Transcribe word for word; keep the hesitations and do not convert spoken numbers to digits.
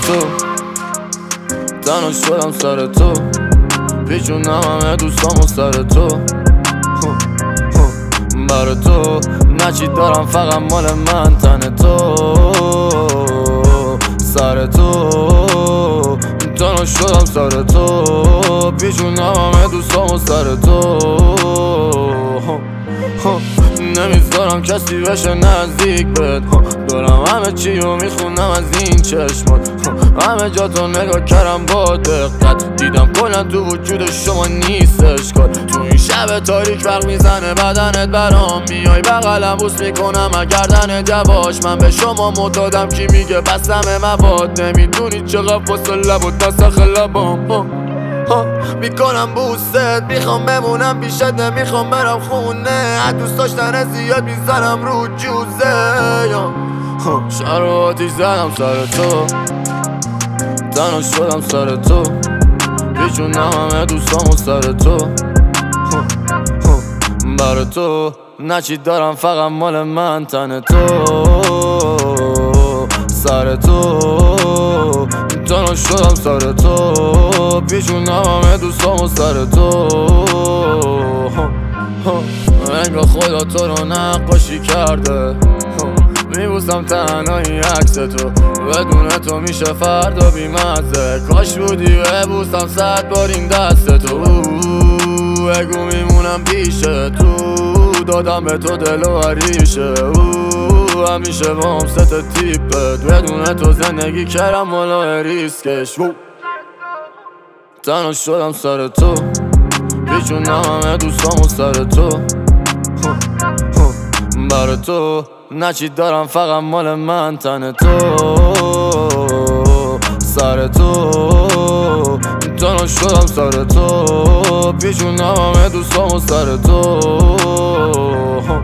تو، تنها شدم سر تو، پیچونم همه دوستامو سر تو، برا تو نچی دارم فقط مال من تن تو، سر تو تنها شدم سر تو، پیچونم همه دوستامو سر تو، نمیذارم کسی بشه نزدیک بهت، دارم همه چی رو میخونم از این چشمات، همه جا تو نگاه کردم با دقت، دیدم کلا تو وجود شما نیستش کار، تو این شب تاریک برق میزنه بدنت برام، میای بغلم بوس میکنم گردنت یواش، من به شما معتادم کی میگه بستم مواد، نمیدونی چقدر واسه لب و دست خلبام میکنم بوست، میخوام بمونم بیشت نمیخوام برم خونه، از دوست داشتن زیاد میزنم رو جوزه، شهر و آتیش زدم سر تو، تنها شدم سر تو، پیچونم همه دوستامو سر تو، برا تو نچی دارم فقط مال من تن تو، سر تو تنها شدم سر تو، پیچونم همه دوستامو سر تو، انگار خدا تو رو نقاشی کرده، میبوسم تنهایی عکس تو، بدون تو میشه فردا بیمزه، کاش بودی ببوسم صد بار این دست تو، بگو میمونم پیش تو، دادم به تو دل و عریشه، همیشه با هم ست تیپت، بدون تو زندگی کردم والا ریسکش، تنها شدم سر تو، پیچونم همه دوستامو سر تو، برا تو نچی دارم فقط مال من تن تو، سر تو تنها شدم سر تو، پیچونم همه دوستامو سر تو.